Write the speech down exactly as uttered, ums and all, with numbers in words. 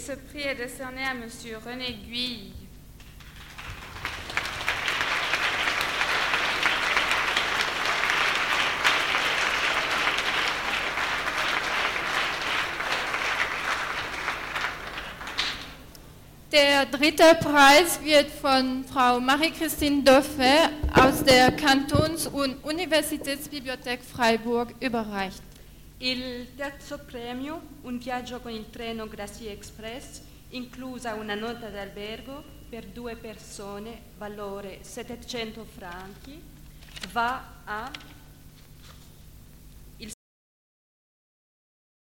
Ce prix est décerné à Monsieur René Guy. Der dritte Preis wird von Frau Marie-Christine Dauphin aus der Kantons- und Universitätsbibliothek Freiburg überreicht. Il terzo premio, un viaggio con il treno Gracie Express, inclusa una nota d'albergo per due persone, valore settecento franchi, va a